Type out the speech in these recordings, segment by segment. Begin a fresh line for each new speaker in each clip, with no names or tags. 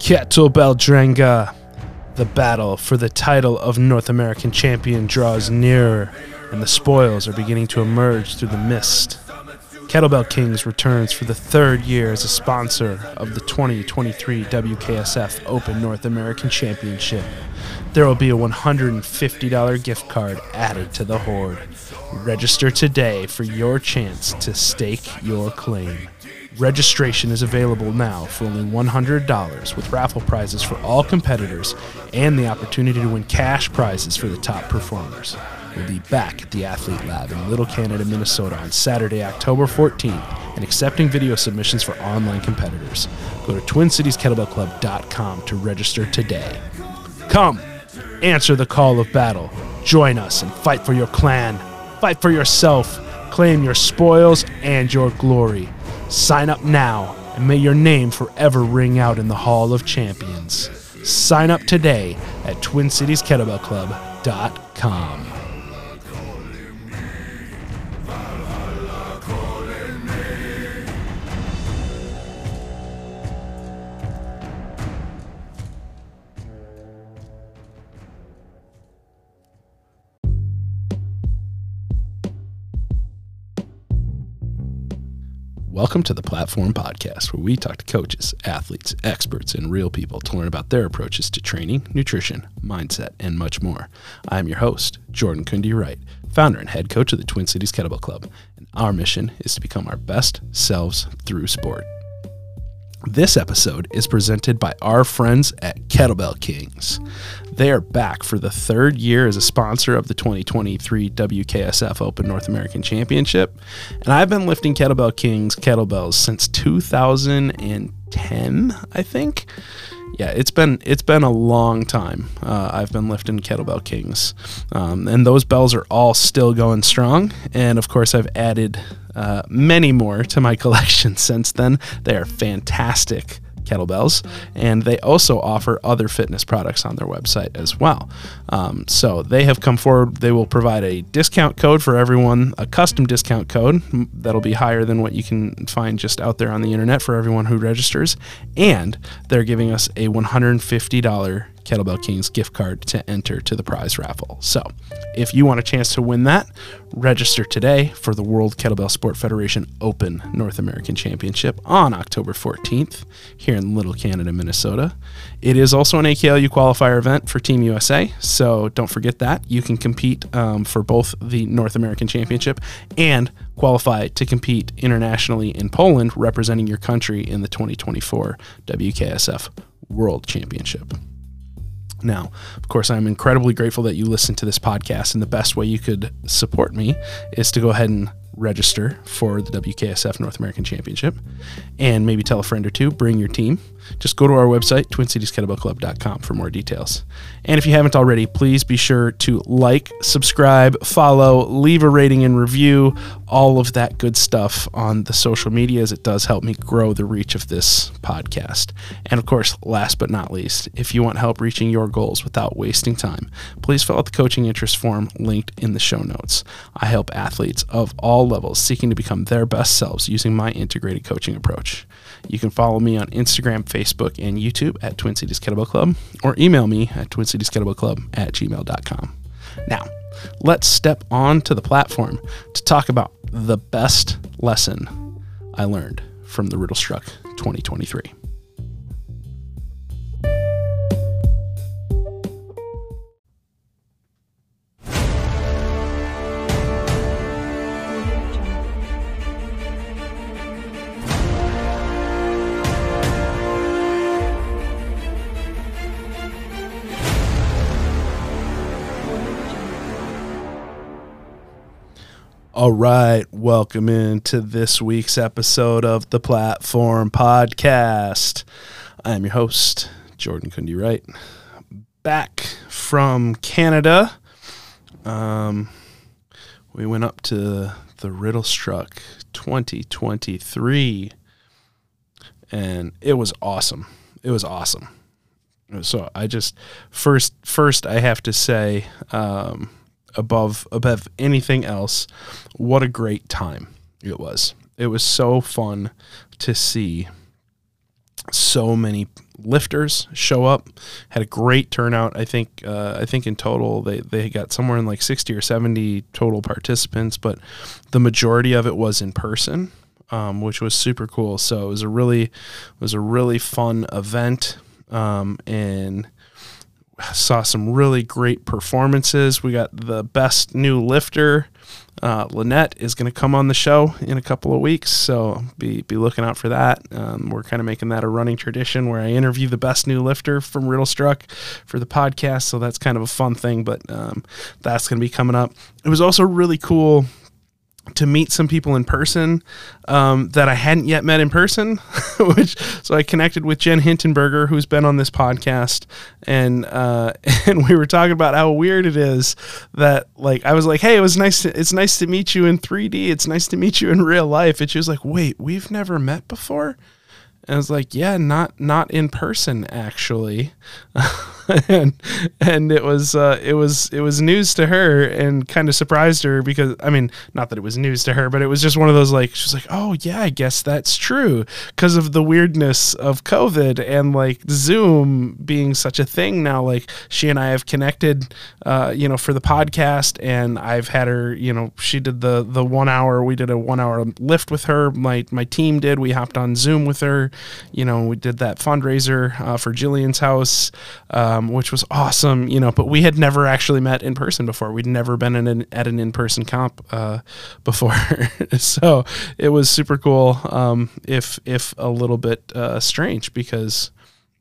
Kettlebell Drenga. The battle for the title of North American champion draws nearer, and the spoils are beginning to emerge through the mist. Kettlebell Kings returns for the third year as a sponsor of the 2023 WKSF Open North American Championship. There will be a $150 gift card added to the hoard. Register today for your chance to stake your claim. Registration is available now for only $100 with raffle prizes for all competitors and the opportunity to win cash prizes for the top performers. We'll be back at the Athlete Lab in Little Canada, Minnesota on Saturday, October 14th and accepting video submissions for online competitors. Go to TwinCitiesKettlebellClub.com to register today. Come, answer the call of battle. Join us and fight for your clan. Fight for yourself. Claim your spoils and your glory. Sign up now, and may your name forever ring out in the Hall of Champions. Sign up today at TwinCitiesKettlebellClub.com. Welcome to the Platform Podcast, where we talk to coaches, athletes, experts, and real people to learn about their approaches to training, nutrition, mindset, and much more. I'm your host, Jordan Kundi Wright, founder and head coach of the Twin Cities Kettlebell Club, and our mission is to become our best selves through sport. This episode is presented by our friends at Kettlebell Kings. They are back for the third year as a sponsor of the 2023 WKSF Open North American Championship, and I've been lifting Kettlebell Kings kettlebells since 2010, I think. Yeah, it's been a long time. I've been lifting Kettlebell Kings, and those bells are all still going strong. And of course, I've added many more to my collection since then. They are fantastic kettlebells, and they also offer other fitness products on their website as well. So they have come forward. They will provide a discount code for everyone, a custom discount code that'll be higher than what you can find just out there on the internet for everyone who registers, and they're giving us a $150 Kettlebell Kings gift card to enter to the prize raffle. So if you want a chance to win that, register today for the World Kettlebell Sport Federation Open North American Championship on October 14th here in Little Canada, Minnesota. It is also an AKLU qualifier event for Team USA, so don't forget that. You can compete for both the North American Championship and qualify to compete internationally in Poland, representing your country in the 2024 WKSF World Championship. Now, of course, I'm incredibly grateful that you listen to this podcast, and the best way you could support me is to go ahead and register for the WKSF North American Championship, and maybe tell a friend or two, bring your team. Just go to our website, TwinCitiesKettlebellClub.com, for more details. And if you haven't already, please be sure to like, subscribe, follow, leave a rating and review, all of that good stuff on the social medias. It does help me grow the reach of this podcast. And of course, last but not least, if you want help reaching your goals without wasting time, please fill out the coaching interest form linked in the show notes. I help athletes of all levels seeking to become their best selves using my integrated coaching approach. You can follow me on Instagram, Facebook, and YouTube at Twin Cities Kettlebell Club, or email me at TwinCitiesKettlebellClub@gmail.com. Now, let's step on to the platform to talk about the best lesson I learned from the Riddle Struck 2023. All right, welcome into this week's episode of the Platform Podcast. I am your host, Jordan Kundi Wright, back from Canada. We went up to the Riddle Struck 2023, and it was awesome. It was awesome. So I just first I have to say, above anything else, what a great time it was. It was so fun to see so many lifters show up. Had a great turnout. I think in total they got somewhere in like 60 or 70 total participants, but the majority of it was in person, which was super cool. So it was a really fun event, and saw some really great performances. We got the best new lifter. Lynette is going to come on the show in a couple of weeks, so be looking out for that. We're kind of making that a running tradition where I interview the best new lifter from Riddle Struck for the podcast, so that's kind of a fun thing, but that's going to be coming up. It was also really cool to meet some people in person that I hadn't yet met in person, so I connected with Jen Hintenberger, who's been on this podcast, and we were talking about how weird it is that, like, I was like, hey, it's nice to meet you in 3D. It's nice to meet you in real life. And she was like, wait, we've never met before? And I was like, yeah, not in person, actually. and it was news to her and kind of surprised her, because, I mean, not that it was news to her, but it was just one of those, like, she's like, oh yeah, I guess that's true, because of the weirdness of COVID and like Zoom being such a thing now. Like, she and I have connected, for the podcast, and I've had her, she did the 1 hour, we did a 1 hour lift with her. My team did, we hopped on Zoom with her, we did that fundraiser for Jillian's house, which was awesome, but we had never actually met in person before. We'd never been at an in-person comp before. So it was super cool, if a little bit strange, because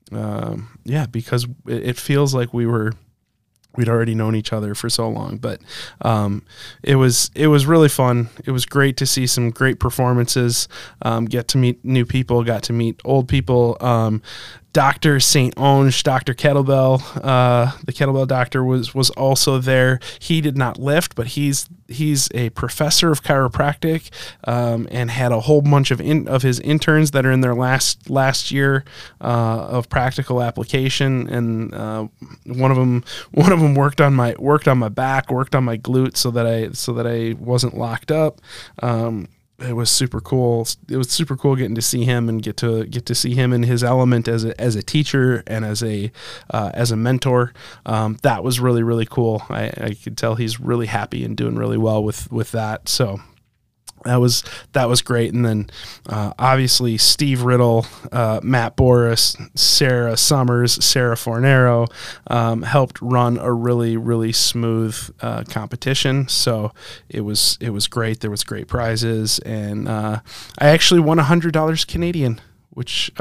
because it feels like we'd already known each other for so long, but it was really fun. It was great to see some great performances, get to meet new people, got to meet old people. Dr. St. Onge, Dr. Kettlebell, the kettlebell doctor was also there. He did not lift, but he's a professor of chiropractic, and had a whole bunch of his interns that are in their last year of practical application. And one of them worked on my back, worked on my glute, so that I wasn't locked up. It was super cool. It was super cool getting to see him and get to see him in his element as a teacher and as a mentor. That was really, really cool. I could tell he's really happy and doing really well with that. So that was great. And then obviously Steve Riddle, Matt Boris, Sarah Summers, Sarah Fornero helped run a really, really smooth competition. So it was great. There was great prizes, and I actually won $100 Canadian, which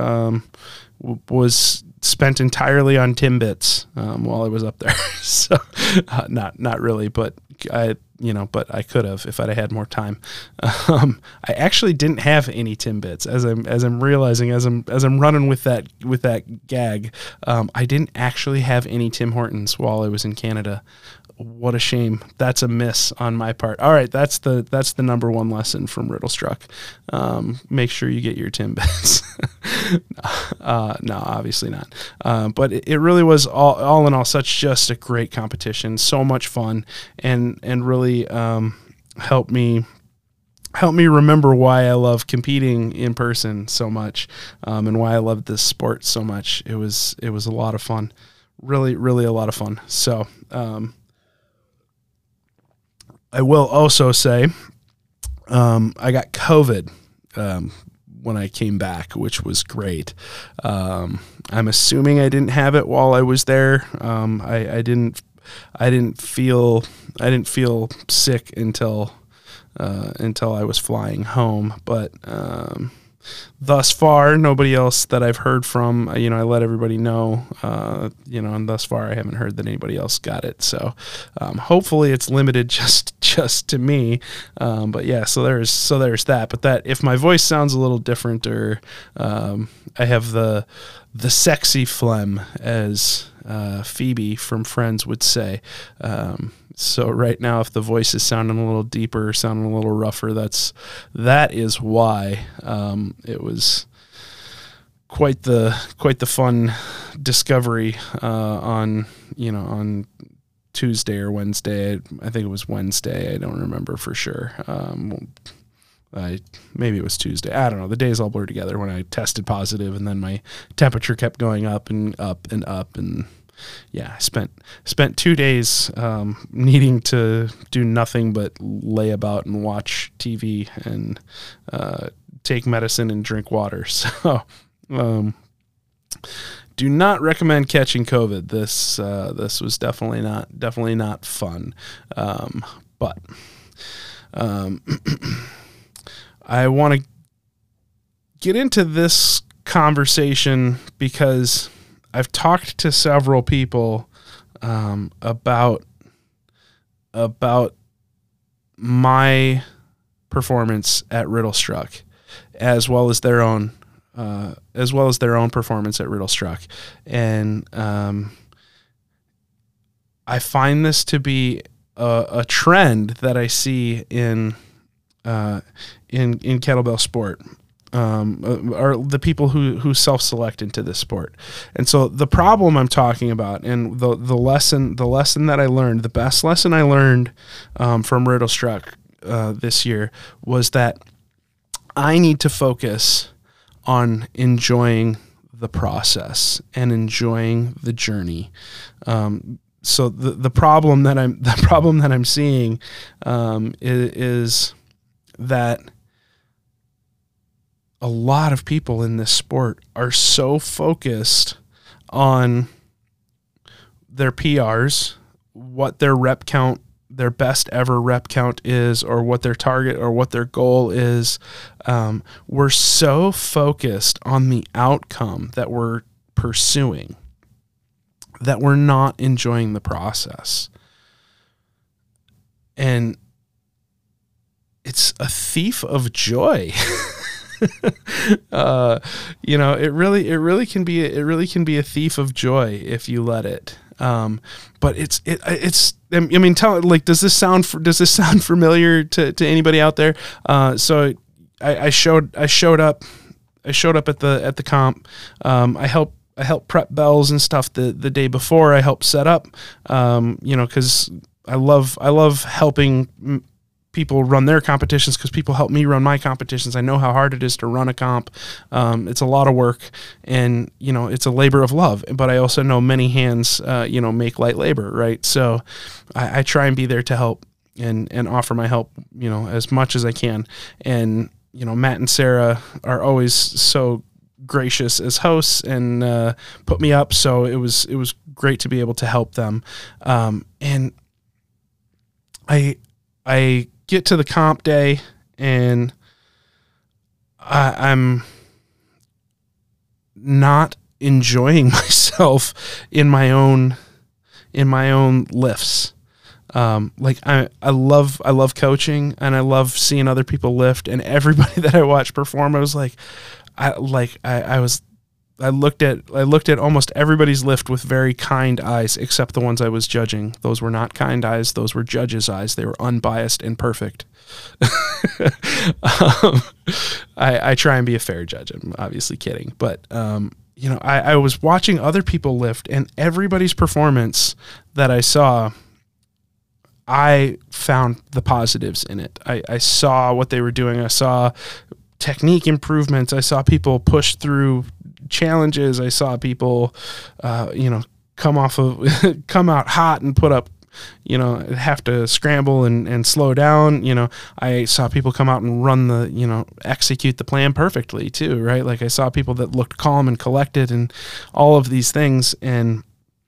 was spent entirely on Timbits while I was up there. So not really, but but I could have if I'd had more time. I actually didn't have any Timbits, as I'm realizing as I'm running with that gag. I didn't actually have any Tim Hortons while I was in Canada. What a shame. That's a miss on my part. All right, that's the number one lesson from Riddle Struck. Make sure you get your Timbits. No, obviously not. But it really was all in all such just a great competition. So much fun, and really helped me remember why I love competing in person so much, and why I love this sport so much. It was a lot of fun. Really, really a lot of fun. So I will also say I got COVID when I came back, which was great. I'm assuming I didn't have it while I was there. I didn't feel sick until I was flying home, but thus far, nobody else that I've heard from, I let everybody know, and thus far I haven't heard that anybody else got it. So hopefully it's limited just to me. But yeah, so there's that. But that, if my voice sounds a little different, or I have the sexy phlegm, as Phoebe from Friends would say. So right now, if the voice is sounding a little deeper, sounding a little rougher, that is why. It was quite the fun discovery on Tuesday or Wednesday. I think it was Wednesday. I don't remember for sure. maybe it was Tuesday. I don't know. The days all blur together when I tested positive, and then my temperature kept going up and up and up. And yeah, I spent 2 days needing to do nothing but lay about and watch TV and take medicine and drink water. So do not recommend catching COVID. This was definitely not fun. But I want to get into this conversation because I've talked to several people about my performance at Riddlestruck, as well as their own performance at Riddlestruck, and I find this to be a trend that I see in kettlebell sport, are the people who self-select into this sport. And so the problem I'm talking about, and the lesson that I learned, the best lesson I learned from Riddlestruck this year, was that I need to focus on enjoying the process and enjoying the journey. So the problem that I'm seeing is that a lot of people in this sport are so focused on their PRs, what their rep count, their best ever rep count is, or what their target or what their goal is. We're so focused on the outcome that we're pursuing that we're not enjoying the process. And it's a thief of joy. It really can be a thief of joy if you let it. But it's I mean, does this sound familiar to anybody out there? So I showed up at the comp. I helped prep bells and stuff the day before. I helped set up, cause I love helping people run their competitions, because people help me run my competitions. I know how hard it is to run a comp. It's a lot of work, and it's a labor of love, but I also know many hands make light labor, right? So I try and be there to help and offer my help as much as I can. And Matt and Sarah are always so gracious as hosts and put me up, so it was great to be able to help them. And I get to the comp day, and I'm not enjoying myself in my own lifts. I love coaching, and I love seeing other people lift, and everybody that I watch perform, I was like, I looked at almost everybody's lift with very kind eyes, except the ones I was judging. Those were not kind eyes. Those were judges' eyes. They were unbiased and perfect. I try and be a fair judge. I'm obviously kidding. But, I was watching other people lift, and everybody's performance that I saw, I found the positives in it. I saw what they were doing. I saw technique improvements. I saw people push through challenges. I saw people, come out hot and put up, have to scramble and slow down. I saw people come out and run execute the plan perfectly too, right? Like, I saw people that looked calm and collected and all of these things. And,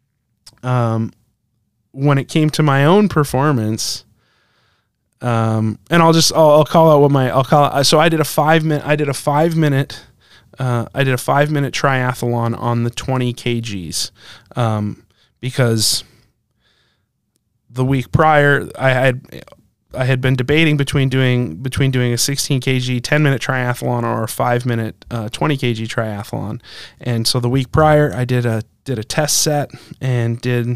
when it came to my own performance, and I'll call out so I did a 5 minute triathlon on the 20 kgs, because the week prior I had been debating between doing a 16 kg 10-minute triathlon or a 5-minute 20 kg triathlon. And so the week prior I did a test set and did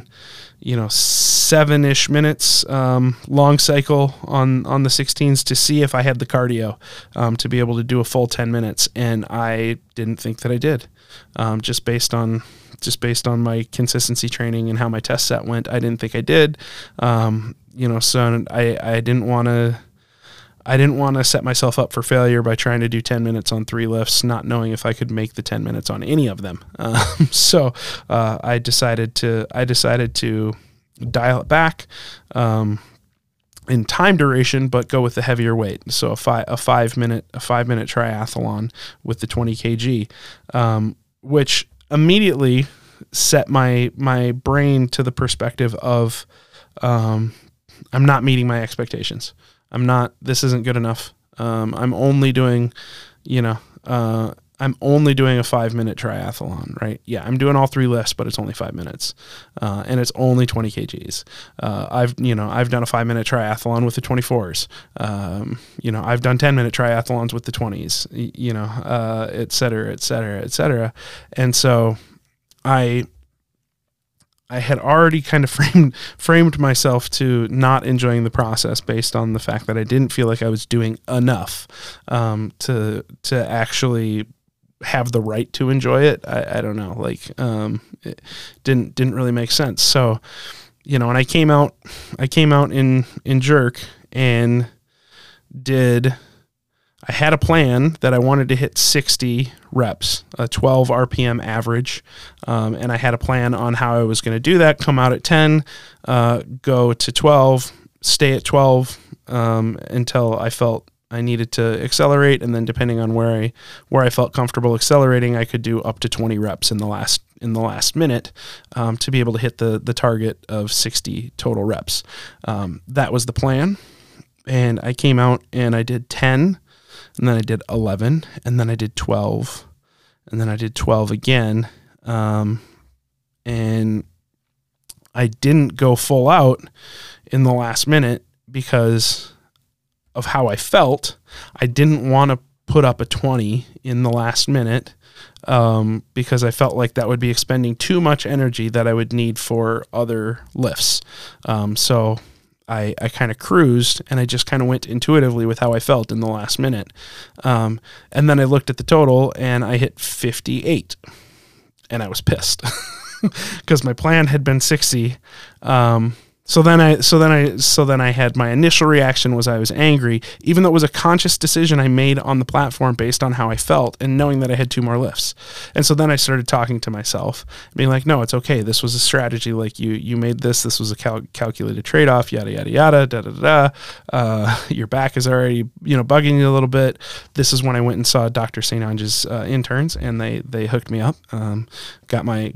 7-ish minutes long cycle on the 16s to see if I had the cardio to be able to do a full 10 minutes, and I didn't think that I did, just based on my consistency training and how my test set went. I didn't think I did, so I didn't want to I didn't want to set myself up for failure by trying to do 10 minutes on 3 lifts, not knowing if I could make the 10 minutes on any of them. So I decided to dial it back in time duration, but go with the heavier weight. So a 5 minute triathlon with the 20 kg, which immediately set my brain to the perspective of I'm not meeting my expectations. This isn't good enough. I'm only doing a 5-minute triathlon, right? Yeah, I'm doing all 3 lifts, but it's only 5 minutes. And it's only 20 kgs. I've done a 5-minute triathlon with the 24s. I've done 10-minute triathlons with the 20s, et cetera, et cetera, et cetera. And so I had already kind of framed myself to not enjoying the process based on the fact that I didn't feel like I was doing enough to actually have the right to enjoy it. I don't know, it didn't really make sense. So, and I came out in Jerk and I had a plan that I wanted to hit 60 reps, a 12 RPM average. And I had a plan on how I was going to do that, come out at 10, go to 12, stay at 12, until I felt I needed to accelerate. And then depending on where I felt comfortable accelerating, I could do up to 20 reps in the last minute, to be able to hit the target of 60 total reps. That was the plan. And I came out and I did 10, and then I did 11, and then I did 12, and then I did 12 again. And I didn't go full out in the last minute because of how I felt. I didn't want to put up a 20 in the last minute, because I felt like that would be expending too much energy that I would need for other lifts. So I kind of cruised, and I just kind of went intuitively with how I felt in the last minute. And then I looked at the total, and I hit 58, and I was pissed because my plan had been 60. So then I had, my initial reaction was I was angry, even though it was a conscious decision I made on the platform based on how I felt and knowing that I had 2 more lifts. And so then I started talking to myself, being like, no, it's okay. This was a strategy. Like you made this was a calculated trade-off, yada, yada, yada, da, da, da. Your back is already, bugging you a little bit. This is when I went and saw Dr. St. Ange's interns, and they hooked me up. Got my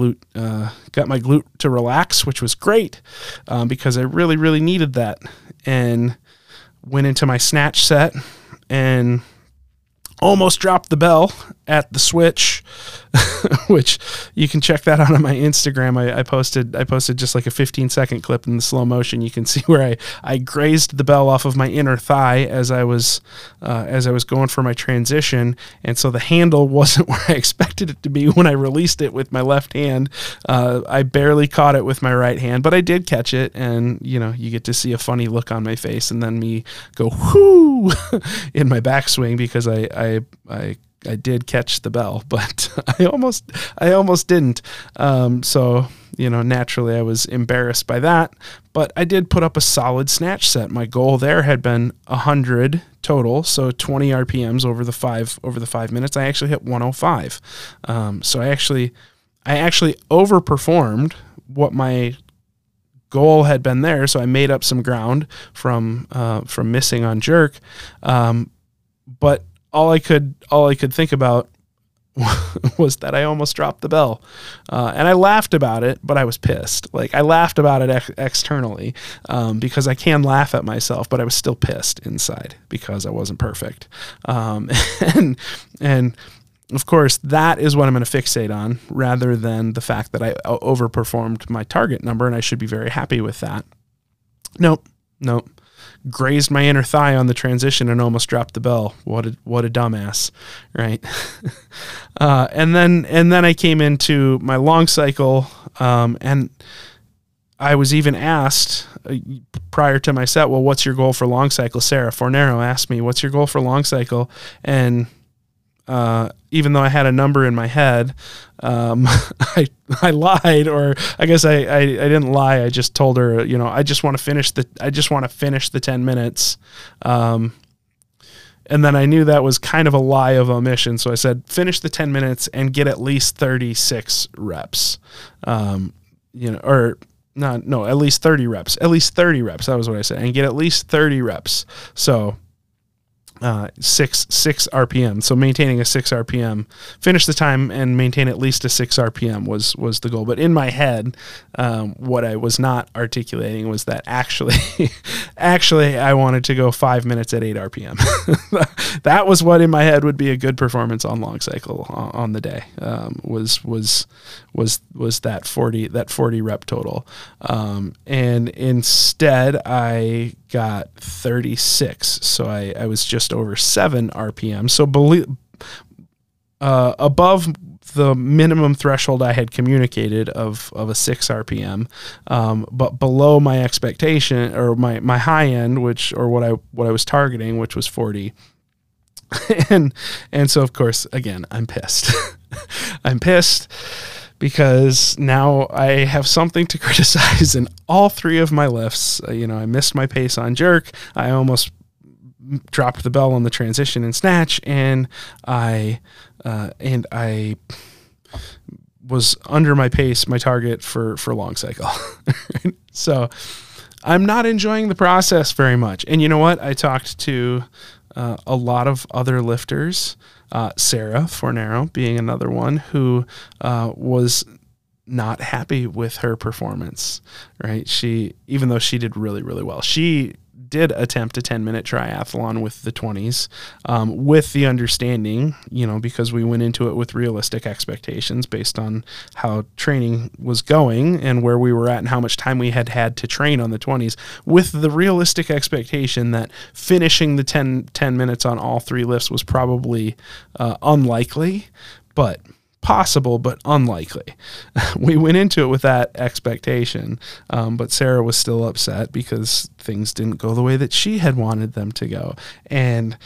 glute to relax, which was great. Because I really, really needed that, and went into my snatch set and almost dropped the bell at the switch, which you can check that out on my Instagram. I posted just like a 15-second clip in the slow motion. You can see where I grazed the bell off of my inner thigh as I was going for my transition. And so the handle wasn't where I expected it to be when I released it with my left hand. I barely caught it with my right hand, but I did catch it. And, you get to see a funny look on my face, and then me go, whoo, in my backswing, because I did catch the bell, but I almost didn't. So, naturally I was embarrassed by that, but I did put up a solid snatch set. My goal there had been 100 total. So 20 RPMs over the 5 minutes. I actually hit 105. So I actually overperformed what my goal had been there. So I made up some ground from missing on Jerk. But all I could think about was that I almost dropped the bell. And I laughed about it, but I was pissed. Like, I laughed about it externally, because I can laugh at myself, but I was still pissed inside because I wasn't perfect. And of course, that is what I'm going to fixate on, rather than the fact that I overperformed my target number, and I should be very happy with that. Nope. Grazed my inner thigh on the transition and almost dropped the bell. What a dumbass, right? And then I came into my long cycle, and I was even asked prior to my set, well, what's your goal for long cycle? Sarah Fornero asked me, what's your goal for long cycle? And even though I had a number in my head, I lied, or I guess I didn't lie. I just told her, I just want to finish the 10 minutes. And then I knew that was kind of a lie of omission. So I said, finish the 10 minutes and get at least 36 reps, at least 30 reps, at least 30 reps. That was what I said. And get at least 30 reps. So, 6 RPM. So maintaining a 6 RPM, finish the time and maintain at least a 6 RPM was the goal. But in my head, what I was not articulating was that actually I wanted to go 5 minutes at 8 RPM. That was what in my head would be a good performance on long cycle on the day. Was that 40 rep total. And instead I got 36. So I was just over 7 RPM. So above the minimum threshold I had communicated of a 6 RPM, but below my expectation, or my high end, what I was targeting, which was 40. and so of course, again, I'm pissed. I'm pissed because now I have something to criticize in all 3 of my lifts. I missed my pace on jerk. I almost dropped the bell on the transition and snatch, and I was under my pace, my target for long cycle. So I'm not enjoying the process very much. And you know what? I talked to a lot of other lifters, Sarah Fornero being another one, who was not happy with her performance, right? Even though she did really, really well, she did attempt a 10-minute triathlon with the 20s, with the understanding, because we went into it with realistic expectations based on how training was going and where we were at and how much time we had to train on the 20s, with the realistic expectation that finishing the 10 minutes on all 3 lifts was probably unlikely, but possible, but unlikely. We went into it with that expectation, but Sarah was still upset because things didn't go the way that she had wanted them to go. And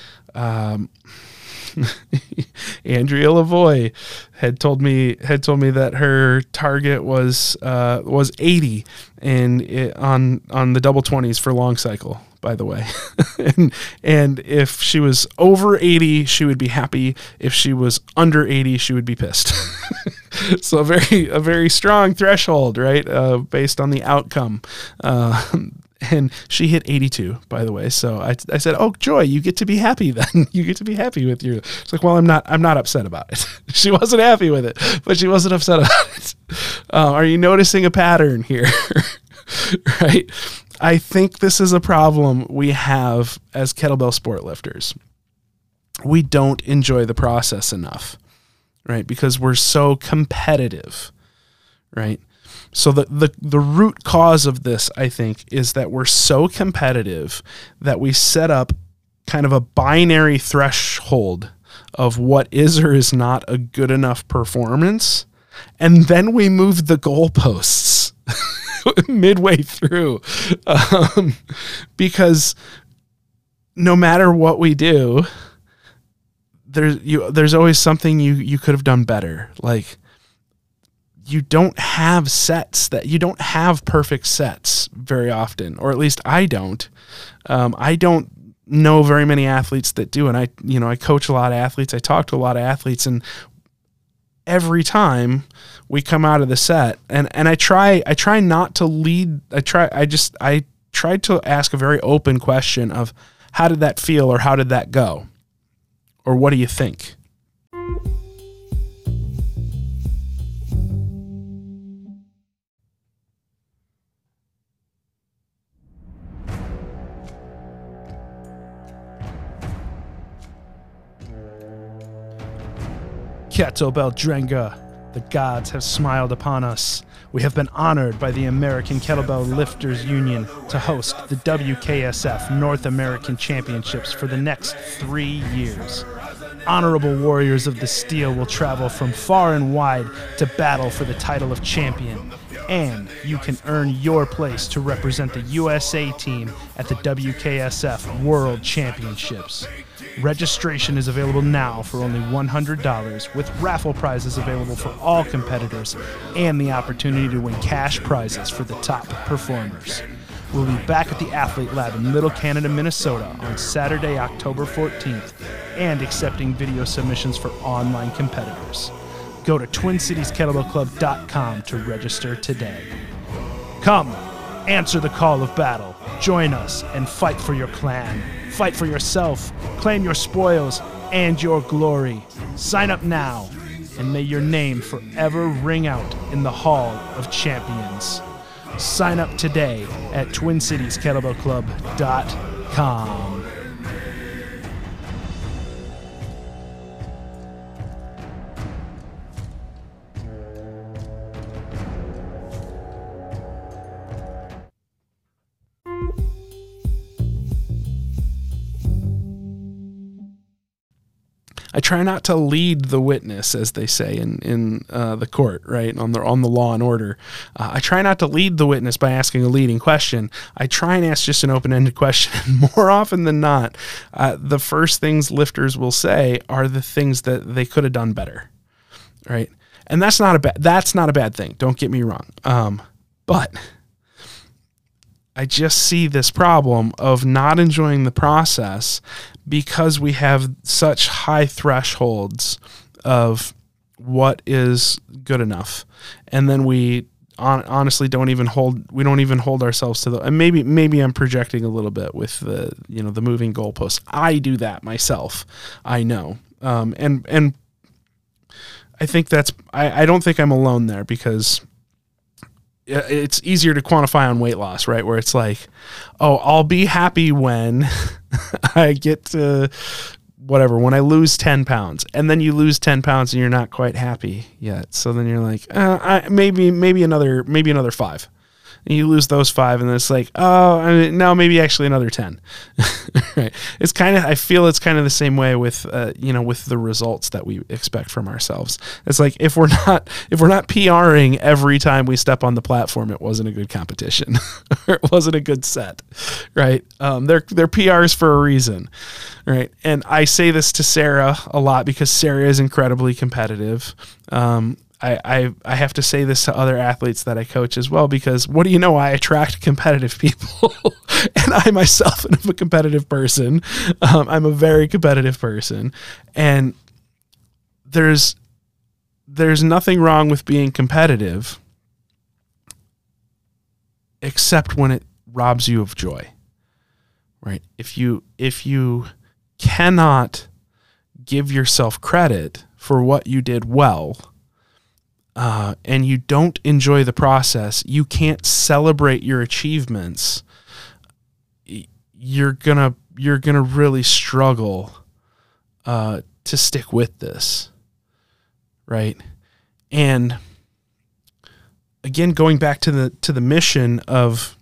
Andrea Lavoie had told me that her target was 80 on the double 20s for long cycle, by the way. and if she was over 80, she would be happy. If she was under 80, she would be pissed. So a very strong threshold, right? Based on the outcome. And she hit 82, by the way. So I said, "Oh, Joy, you get to be happy then. You get to be happy with your." It's like, well, I'm not upset about it. She wasn't happy with it, but she wasn't upset about it. Are you noticing a pattern here? Right? I think this is a problem we have as kettlebell sport lifters. We don't enjoy the process enough, right? Because we're so competitive, right? So the root cause of this, I think, is that we're so competitive that we set up kind of a binary threshold of what is or is not a good enough performance, and then we move the goalposts midway through, because no matter what we do, there's always something you could have done better. Like, you don't have perfect sets very often, or at least I don't. I don't know very many athletes that do, and I coach a lot of athletes. I talk to a lot of athletes, and every time we come out of the set, and I try not to lead. I tried to ask a very open question of, how did that feel, or how did that go, or what do you think? Kettlebell Drenga, the gods have smiled upon us. We have been honored by the American Kettlebell Lifters Union to host the WKSF North American Championships for the next 3 years. Honorable warriors of the steel will travel from far and wide to battle for the title of champion, and you can earn your place to represent the USA team at the WKSF World Championships. Registration is available now for only $100, with raffle prizes available for all competitors and the opportunity to win cash prizes for the top performers. We'll be back at the Athlete Lab in Little Canada, Minnesota on Saturday, October 14th, and accepting video submissions for online competitors. Go to TwinCitiesKettlebellClub.com to register today. Come, answer the call of battle, join us, and fight for your clan. Fight for yourself, claim your spoils, and your glory. Sign up now, and may your name forever ring out in the Hall of Champions. Sign up today at TwinCitiesKettlebellClub.com. I try not to lead the witness, as they say in the court, right, on the Law and Order. I try not to lead the witness by asking a leading question. I try and ask just an open-ended question. And more often than not, the first things lifters will say are the things that they could have done better, right? And that's not a bad thing. Don't get me wrong. But I just see this problem of not enjoying the process because we have such high thresholds of what is good enough, and then we honestly don't even hold ourselves to the. And maybe I'm projecting a little bit with the moving goalposts. I do that myself. I know, and I think I don't think I'm alone there, because it's easier to quantify on weight loss, right? Where it's like, oh, I'll be happy when I get to whatever, when I lose 10 pounds, and then you lose 10 pounds and you're not quite happy yet. So then you're like, maybe another 5. And you lose those 5, and then it's like, now maybe actually another 10. Right? I feel it's kind of the same way with with the results that we expect from ourselves. It's like if we're not PRing every time we step on the platform, it wasn't a good competition, or it wasn't a good set, right? They're PRs for a reason, right? And I say this to Sarah a lot because Sarah is incredibly competitive. I have to say this to other athletes that I coach as well, because what do you know? I attract competitive people, and I myself am a competitive person. I'm a very competitive person, and there's nothing wrong with being competitive, except when it robs you of joy, right? If you cannot give yourself credit for what you did well, and you don't enjoy the process, you can't celebrate your achievements, you're gonna really struggle to stick with this, right? And again, going back to the mission of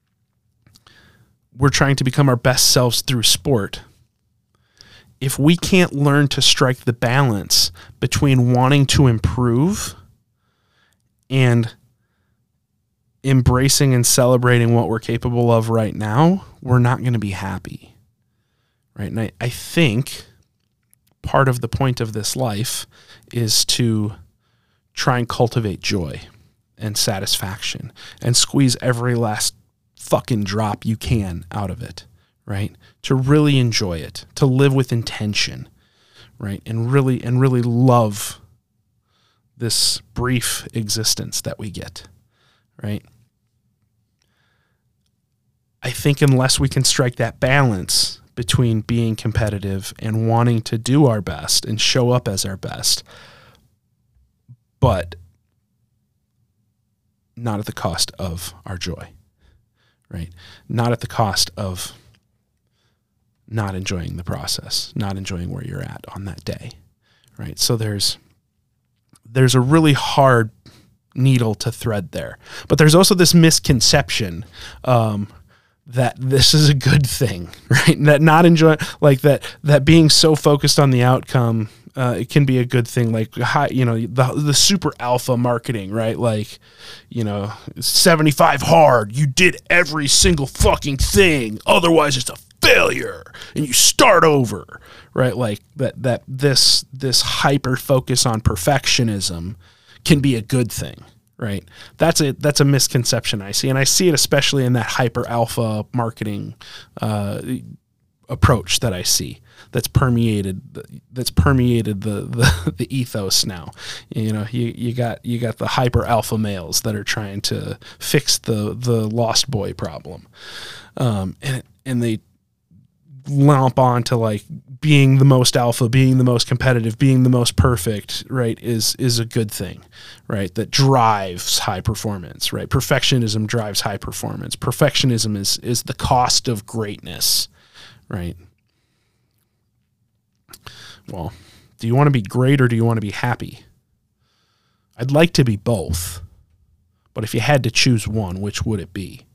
we're trying to become our best selves through sport. If we can't learn to strike the balance between wanting to improve and embracing and celebrating what we're capable of right now, we're not going to be happy, right? And I think part of the point of this life is to try and cultivate joy and satisfaction and squeeze every last fucking drop you can out of it, right? To really enjoy it, to live with intention, right? And really love this brief existence that we get, right? I think unless we can strike that balance between being competitive and wanting to do our best and show up as our best, but not at the cost of our joy, right? Not at the cost of not enjoying the process, not enjoying where you're at on that day, right? So there's a really hard needle to thread there. But there's also this misconception that this is a good thing, right? That not enjoying, like that being so focused on the outcome, it can be a good thing. Like the super alpha marketing, right? Like, 75 hard, you did every single fucking thing. Otherwise it's a failure, and you start over, right? Like this hyper focus on perfectionism can be a good thing, right? That's a misconception I see, and I see it especially in that hyper alpha marketing approach that I see that's permeated the ethos now. You got the hyper alpha males that are trying to fix the lost boy problem, and they lump on to like being the most alpha, being the most competitive, being the most perfect, right, is a good thing, right? That drives high performance, right? Perfectionism drives high performance. Perfectionism is the cost of greatness, right? Well, do you want to be great or do you want to be happy? I'd like to be both, but if you had to choose one, which would it be?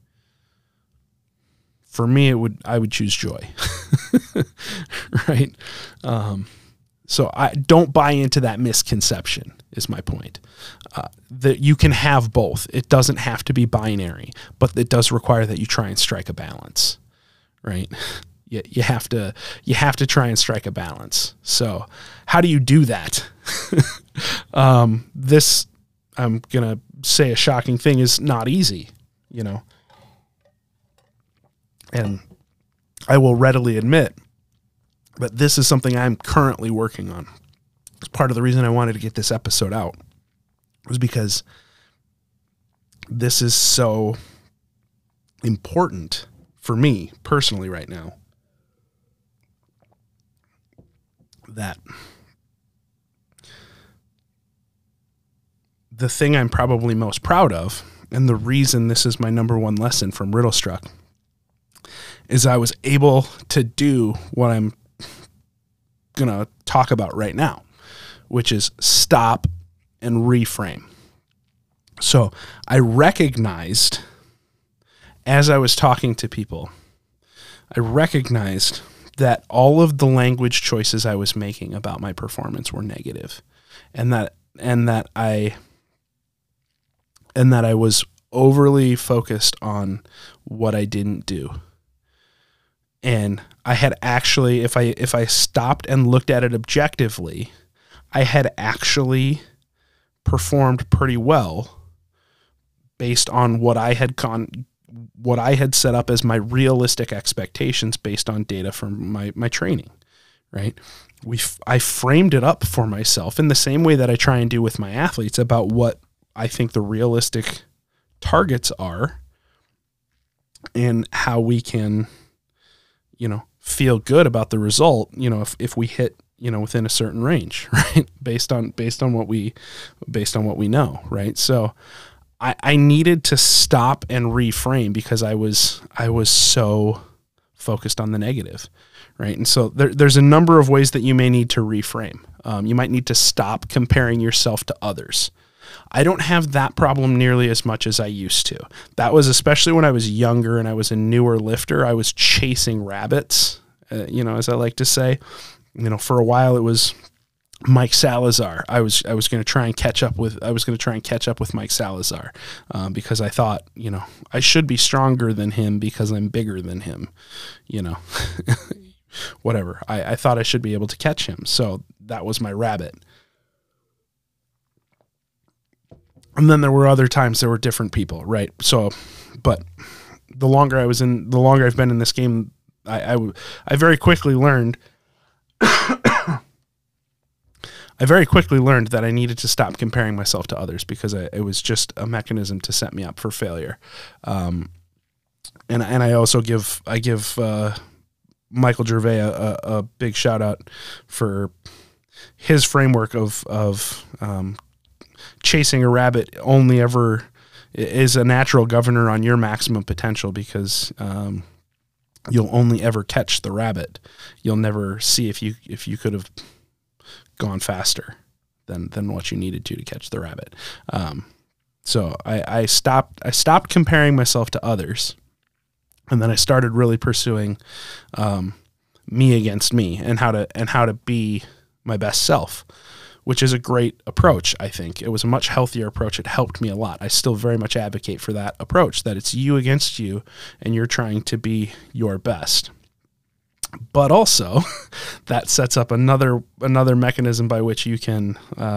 For me, I would choose joy, right? So I don't buy into that misconception is my point. That you can have both. It doesn't have to be binary, but it does require that you try and strike a balance, right? You have to try and strike a balance. So how do you do that? This, I'm going to say a shocking thing, is not easy, and I will readily admit that this is something I'm currently working on. It's part of the reason I wanted to get this episode out, was because this is so important for me personally right now, that the thing I'm probably most proud of, and the reason this is my number one lesson from Riddlestruck, is I was able to do what I'm going to talk about right now, which is stop and reframe. So I recognized, as I was talking to people, I recognized that all of the language choices I was making about my performance were negative, and that I was overly focused on what I didn't do. And I had actually, if I stopped and looked at it objectively, I had actually performed pretty well based on what I had set up as my realistic expectations based on data from my training, right? I framed it up for myself in the same way that I try and do with my athletes about what I think the realistic targets are and how we can, feel good about the result, if we hit, within a certain range, right? Based on what we know, right? So I needed to stop and reframe because I was so focused on the negative, right? And so there's a number of ways that you may need to reframe. You might need to stop comparing yourself to others. I don't have that problem nearly as much as I used to. That was especially when I was younger and I was a newer lifter. I was chasing rabbits, as I like to say. For a while it was Mike Salazar. I was going to try and catch up with Mike Salazar because I thought, I should be stronger than him because I'm bigger than him, whatever. I thought I should be able to catch him. So that was my rabbit. And then there were other times there were different people, right? So, but the longer I've been in this game, I very quickly learned that I needed to stop comparing myself to others because it was just a mechanism to set me up for failure. And I also give Michael Gervais a big shout out for his framework of chasing a rabbit only ever is a natural governor on your maximum potential because you'll only ever catch the rabbit. You'll never see if you could have gone faster than what you needed to catch the rabbit. So I stopped comparing myself to others, and then I started really pursuing me against me and how to be my best self, which is a great approach. I think it was a much healthier approach. It helped me a lot. I still very much advocate for that approach, that it's you against you and you're trying to be your best. But also, that sets up another mechanism by which you can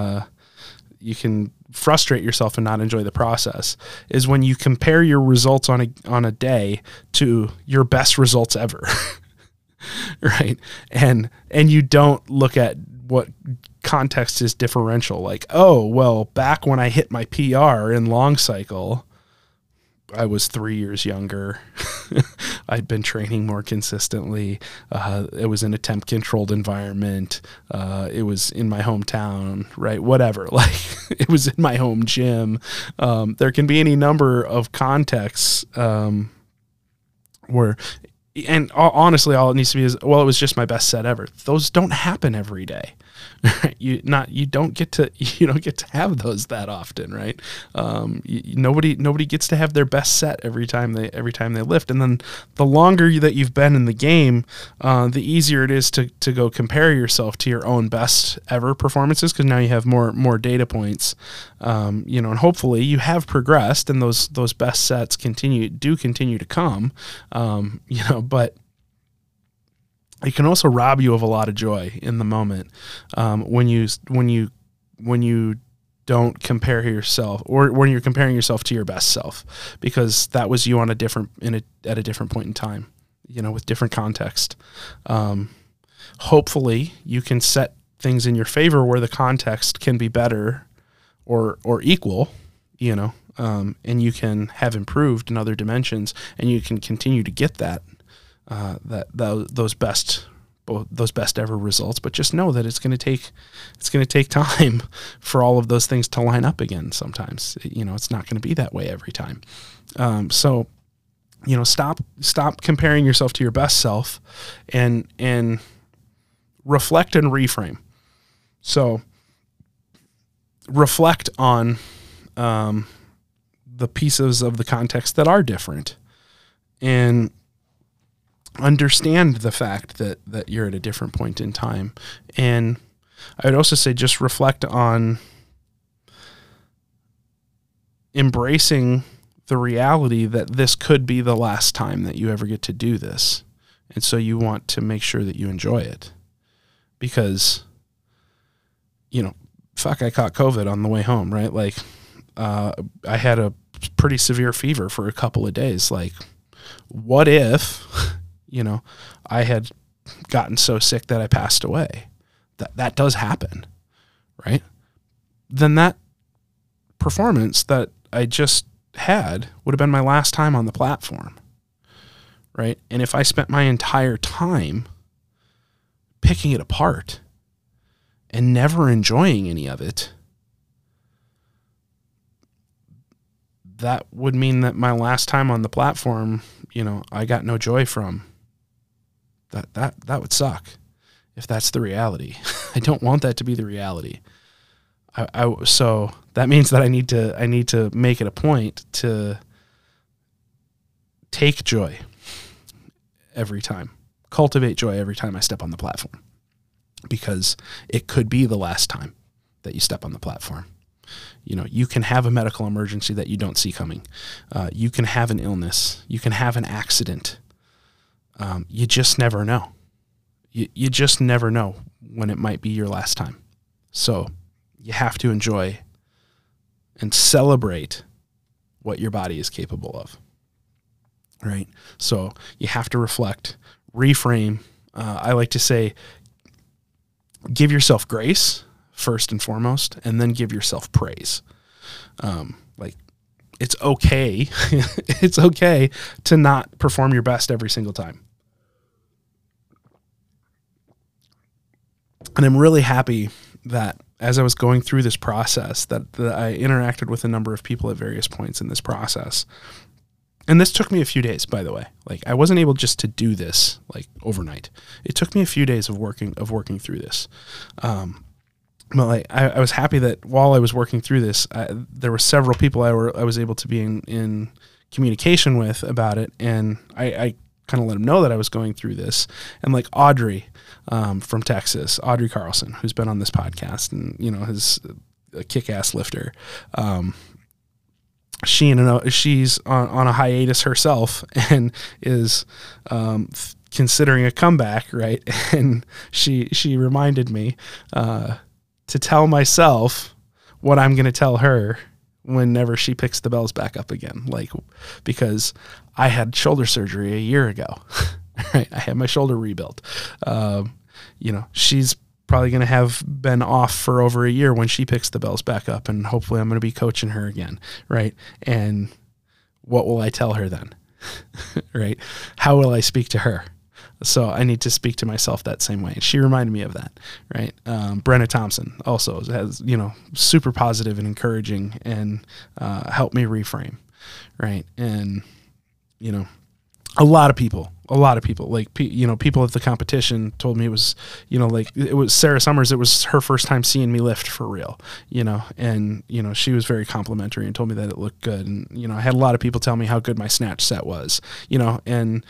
frustrate yourself and not enjoy the process, is when you compare your results on a day to your best results ever. Right. And you don't look at what context is differential. Like, oh, well, back when I hit my PR in long cycle, I was 3 years younger. I'd been training more consistently. It was in a temp controlled environment. It was in my hometown, right? Whatever. Like, it was in my home gym. There can be any number of contexts where, and honestly, all it needs to be is, well, it was just my best set ever. Those don't happen every day. You don't get to have those that often, right? Nobody gets to have their best set every time they lift. And then the longer that you've been in the game, the easier it is to go compare yourself to your own best ever performances, because now you have more data points, and hopefully you have progressed, and those best sets continue to come, but it can also rob you of a lot of joy in the moment, when you don't compare yourself, or when you're comparing yourself to your best self, because that was you at a different point in time, with different context. Hopefully you can set things in your favor where the context can be better or equal, and you can have improved in other dimensions, and you can continue to get those best ever results. But just know that it's going to take time for all of those things to line up again. Sometimes, it's not going to be that way every time. So stop comparing yourself to your best self, and reflect and reframe. So reflect on the pieces of the context that are different, and understand the fact that you're at a different point in time. And I would also say, just reflect on embracing the reality that this could be the last time that you ever get to do this. And so you want to make sure that you enjoy it, because, I caught COVID on the way home, right? Like, I had a pretty severe fever for a couple of days. Like, what if, I had gotten so sick that I passed away? That does happen, right? Then that performance that I just had would have been my last time on the platform, right? And if I spent my entire time picking it apart and never enjoying any of it, that would mean that my last time on the platform, I got no joy from. That would suck if that's the reality. I don't want that to be the reality. So that means that I need to make it a point to take joy every time, cultivate joy every time I step on the platform, because it could be the last time that you step on the platform. You can have a medical emergency that you don't see coming. You can have an illness. You can have an accident. You just never know. You just never know when it might be your last time. So you have to enjoy and celebrate what your body is capable of, right? So you have to reflect, reframe. I like to say, give yourself grace first and foremost, and then give yourself praise. It's okay. It's okay to not perform your best every single time. And I'm really happy that as I was going through this process, that I interacted with a number of people at various points in this process. And this took me a few days, by the way. Like, I wasn't able just to do this like overnight. It took me a few days of working through this. But I was happy that while I was working through this, there were several people I was able to be in communication with about it, and I kind of let them know that I was going through this. And like Audrey from Texas, Audrey Carlson, who's been on this podcast and is a kick-ass lifter. She's on a hiatus herself and is considering a comeback, right? And she reminded me to tell myself what I'm going to tell her whenever she picks the bells back up again. Like, because I had shoulder surgery a year ago, right? I had my shoulder rebuilt. She's probably going to have been off for over a year when she picks the bells back up, and hopefully I'm going to be coaching her again, right? And what will I tell her then? Right? How will I speak to her? So I need to speak to myself that same way. She reminded me of that, right? Brenna Thompson also has, super positive and encouraging, and helped me reframe, right? And, a lot of people, like, people at the competition told me it was, it was Sarah Summers. It was her first time seeing me lift for real, and, she was very complimentary and told me that it looked good. And, I had a lot of people tell me how good my snatch set was, and,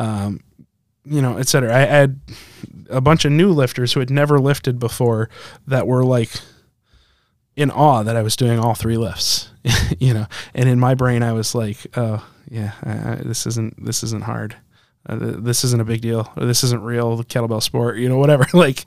et cetera. I had a bunch of new lifters who had never lifted before that were like in awe that I was doing all 3 lifts, and in my brain I was like, oh yeah, this isn't hard. This isn't a big deal, or this isn't real, the kettlebell sport, whatever. Like,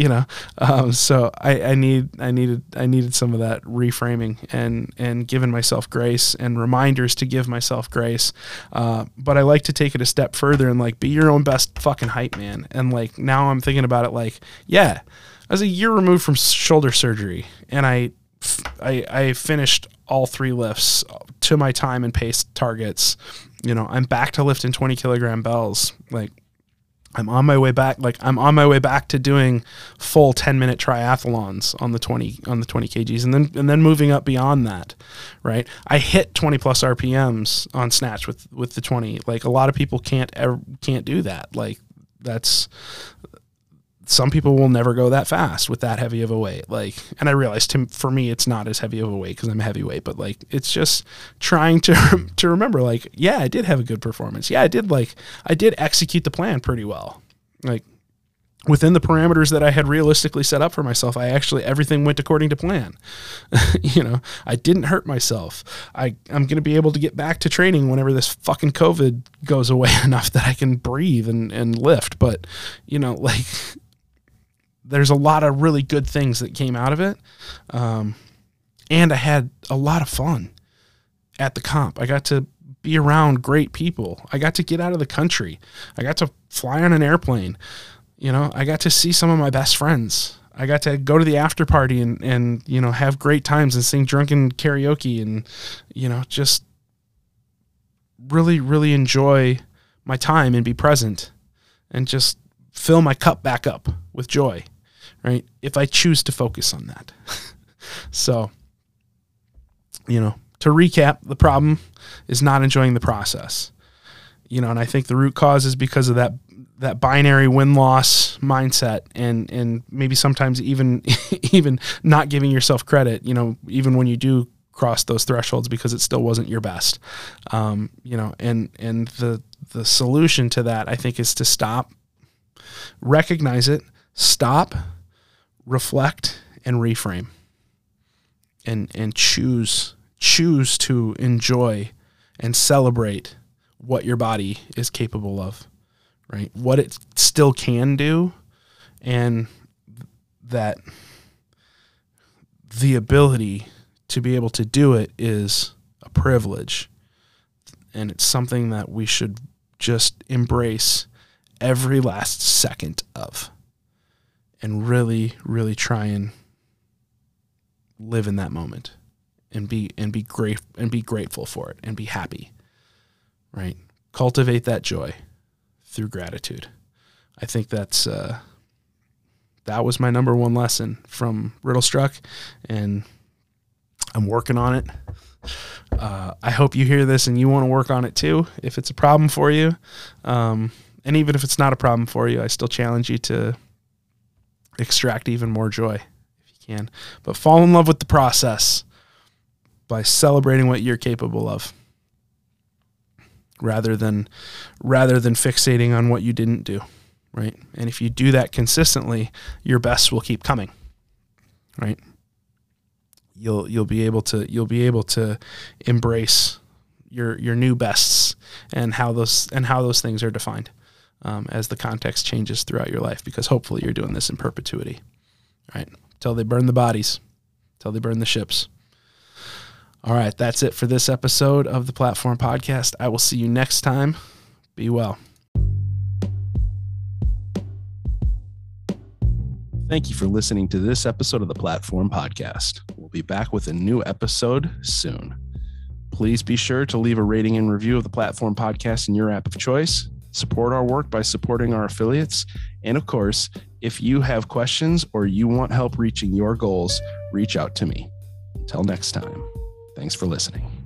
so I needed some of that reframing and giving myself grace and reminders to give myself grace. But I like to take it a step further and like, be your own best fucking hype man. And like, now I'm thinking about it like, yeah, I was a year removed from shoulder surgery, and I finished all 3 lifts to my time and pace targets. I'm back to lifting 20 kilogram bells. Like, I'm on my way back. Like, I'm on my way back to doing full 10-minute triathlons on the 20 kgs, and then moving up beyond that, right? I hit 20 plus RPMs on snatch with the 20. Like, a lot of people can't do that. Like, some people will never go that fast with that heavy of a weight. Like, and I realized for me, it's not as heavy of a weight because I'm a heavyweight, but like, it's just trying to remember, like, yeah, I did have a good performance. Yeah, I did execute the plan pretty well. Like, within the parameters that I had realistically set up for myself, everything went according to plan. I didn't hurt myself. I'm going to be able to get back to training whenever this fucking COVID goes away enough that I can breathe and lift. But, like, there's a lot of really good things that came out of it. And I had a lot of fun at the comp. I got to be around great people. I got to get out of the country. I got to fly on an airplane. I got to see some of my best friends. I got to go to the after party and have great times and sing drunken karaoke and, just really, really enjoy my time and be present and just fill my cup back up with joy, right? If I choose to focus on that. So, to recap, the problem is not enjoying the process, and I think the root cause is because of that binary win-loss mindset and maybe sometimes even not giving yourself credit, even when you do cross those thresholds because it still wasn't your best. And the solution to that, I think, is to stop, recognize it, stop, reflect, and reframe, and choose to enjoy and celebrate what your body is capable of, right? What it still can do, and that the ability to be able to do it is a privilege, and it's something that we should just embrace every last second of, and really, really try and live in that moment and be grateful for it and be happy, right? Cultivate that joy through gratitude. I think that was my number one lesson from Riddlestruck, and I'm working on it. I hope you hear this and you want to work on it too, if it's a problem for you. And even if it's not a problem for you, I still challenge you to extract even more joy if you can. But fall in love with the process by celebrating what you're capable of, rather than fixating on what you didn't do, right? And if you do that consistently, your best will keep coming, right? You'll be able to embrace your new bests and how those things are defined. as the context changes throughout your life, because hopefully you're doing this in perpetuity, right? Till they burn the bodies, till they burn the ships. All right, that's it for this episode of the Platform Podcast. I will see you next time. Be well. Thank you for listening to this episode of the Platform Podcast. We'll be back with a new episode soon. Please be sure to leave a rating and review of the Platform Podcast in your app of choice. Support our work by supporting our affiliates. And of course, if you have questions or you want help reaching your goals, reach out to me. Until next time, thanks for listening.